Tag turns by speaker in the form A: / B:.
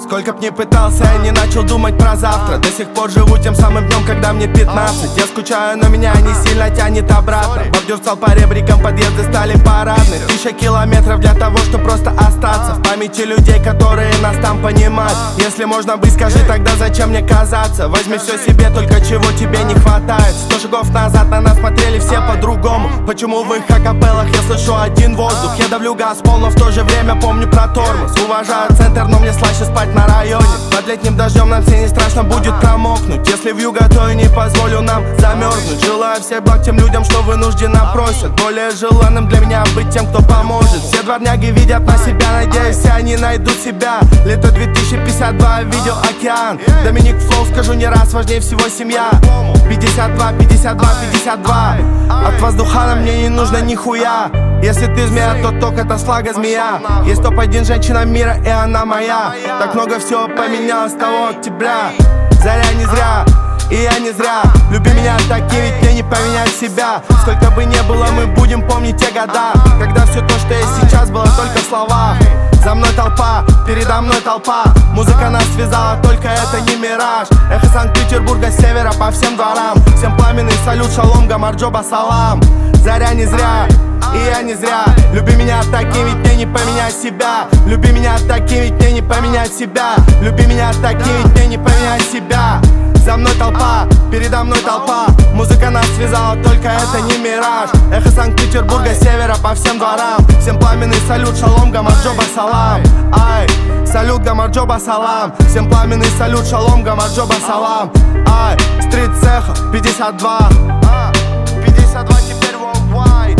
A: Сколько б ни пытался, я не начал думать про завтра. До сих пор живу тем самым днем, когда мне 15. Я скучаю, но меня не сильно тянет обратно. Бордюр стал по ребрикам, подъезды стали парадны. 1000 километров для того, чтобы просто остаться в памяти людей, которые нас там понимают. Если можно быть, скажи тогда, зачем мне казаться. Возьми все себе, только чего тебе не хватает. 100 шагов назад на нас смотрели все по-другому. Почему в их акапеллах я слышу один воздух? Я давлю газ пол, но в то же время помню про тормоз. Уважаю центр, но мне слаще спать на районе. Под летним дождем нам все не страшно будет промокнуть. Если вьюга, то и не позволю нам замерзнуть. Желаю всех благ тем людям, что вынужденно просят. Более желанным для меня быть тем, кто поможет. Все дворняги видят на себя, надеюсь, все они найдут себя. Лето 2052, видел океан. Доминик Флоу, скажу не раз, важнее всего семья. 52, 52, 52. От воздуха мне не нужно нихуя. Если ты змея, то ток это слага змея. Есть топ-1 женщина мира, и она моя. Так много всего поменялось с того октября. Заря не зря, и я не зря. Люби меня таким, ведь мне не поменять себя. Сколько бы ни было, мы будем помнить те года, когда все то, что есть сейчас, было только в словах. За мной толпа, передо мной толпа. Музыка нас связала, только это не мираж. Эхо Санкт-Петербурга с севера по всем дворам. Всем пламенный салют, шалом, гамарджоба, салам. Заря не зря, и я не зря. Люби меня таким, ведь мне не поменять себя. Люби меня таким, ведь мне не поменять себя. Люби меня таким, ведь мне не поменять себя. За мной толпа, передо мной толпа. Музыка нас связала, только это не мираж. Эхо Санкт-Петербурга с севера по всем дворам. Всем пламенный салют, шалом, гамарджоба, салам. Ай, салют, гамарджоба, салам. Всем пламенный салют, шалом, гамарджоба, салам. Ай, стрит цеха 52. 52 теперь worldwide.